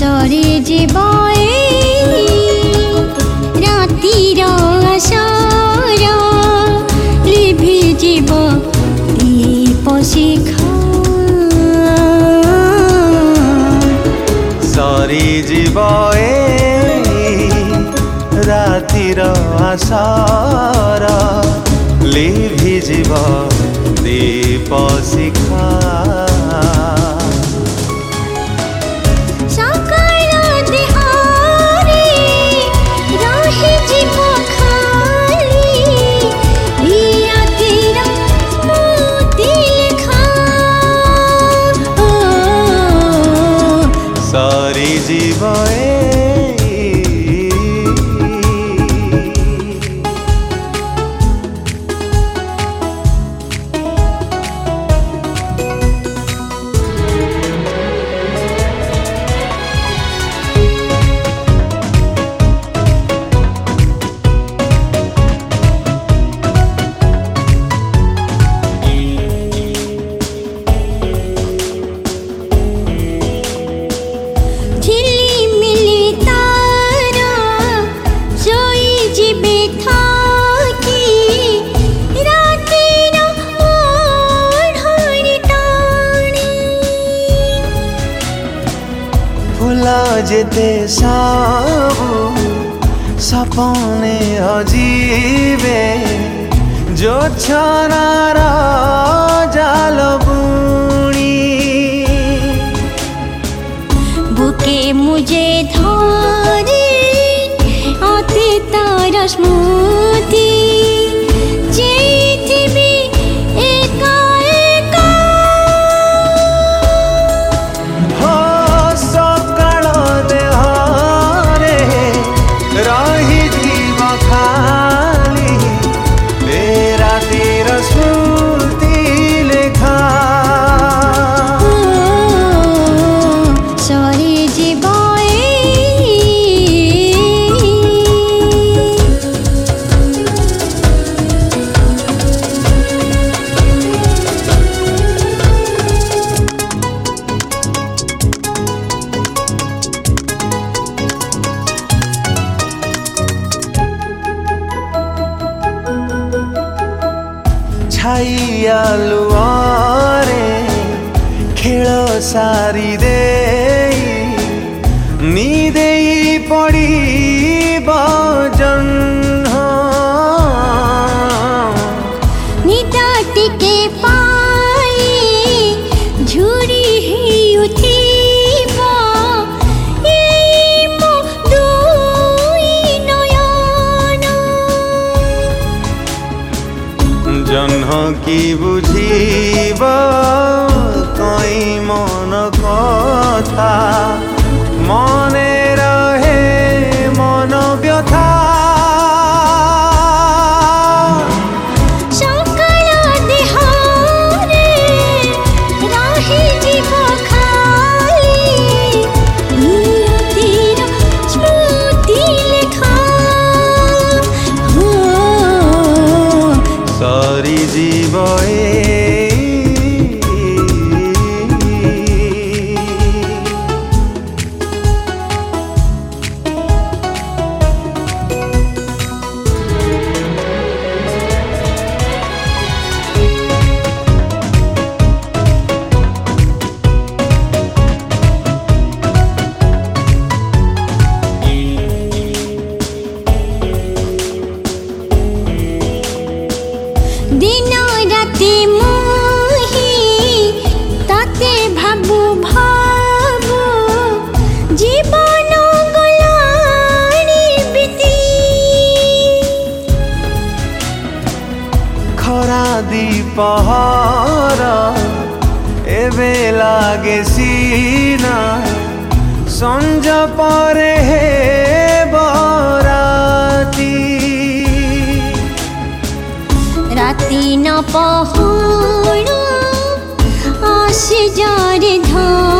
सरे जीवाए रातिर आशार लिभि जीव दीप शिखा सरी जीवाए रातिर आशार लिभि जीव दीप शिखा सरी जीवाए जेते सबु सपने अजीबे जो छनार जाल बुणी बुके मुझे धरे अतीतर स्मृति छाइयालुआरे खेल सारी दे निदेई पड़ी जन्ह निदा टिके पाई झुरी ही उठी जन्ह की बुझीब कई मन कथा मने रहे मन व्यथा सरी जीवाए खरा दीपहर एबे लागे सीना संज परे हे बराती राती न पहड़ आस जार धा